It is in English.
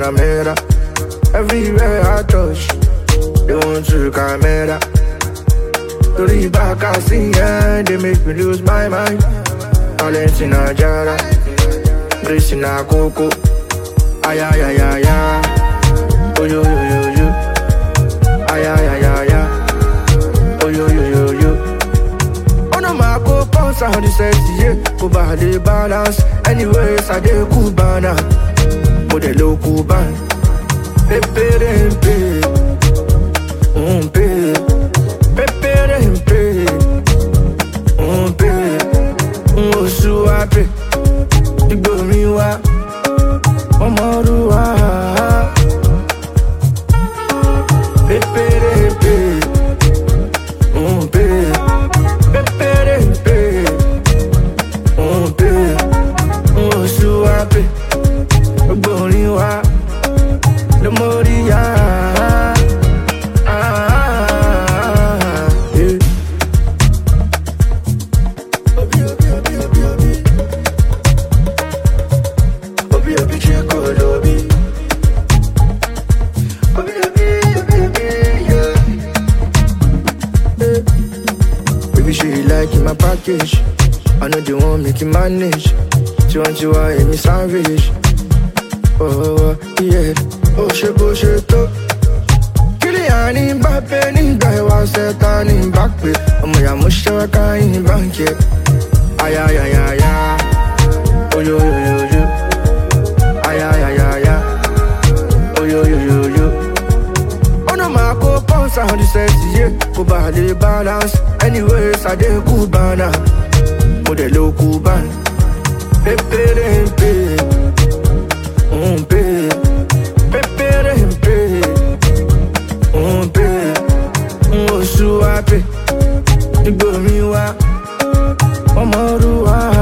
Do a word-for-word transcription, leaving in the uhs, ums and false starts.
Panamera. Everywhere I touch, they want to camera. To the back I see, yeah, they make me lose my mind. Talent in a jara, grace in a coco. Ay, ay, ay, ay, ay. Oh, yo, yo, yo, yo. Ay, ay, ay, ay, ay. Oh, yo, yo, yo, yo. Oh, no, my co-pounds on the sexy, yeah. Go by the balance. Anyways, I did cool banana. Modelo Cuban. Pepe, pepe. Un pe. Pepe, pepe. Un pe. Un suape. Digo mi wa. Omoruwa. Pepe, pepe. Un pe. Pepe, pepe. Un pe. Un suape. Digo mi wa. The Moria. Baby, she like in my package. I know they won't make you manage. She want you out in me savage. Oh, yeah. Oh, she go, she go. Kylian Mbappe, nigga, I was set on him back. I'm a mushaka in bank, yeah. Ay, ay, ay, ay, ay. Oh, yo, yo, yo, yo. Ay, ay, ay, ay, ay. Oh, yo, yo, yo, yo. Oh, no, my co-pounds on the sexy, yeah. Go by the balance. Anyways, I did cool banana. Modelo Cuban. Pepe, pepe. Un pe. Pepe, pepe. Un pe. Un suape. Digo mi wa. Omoruwa.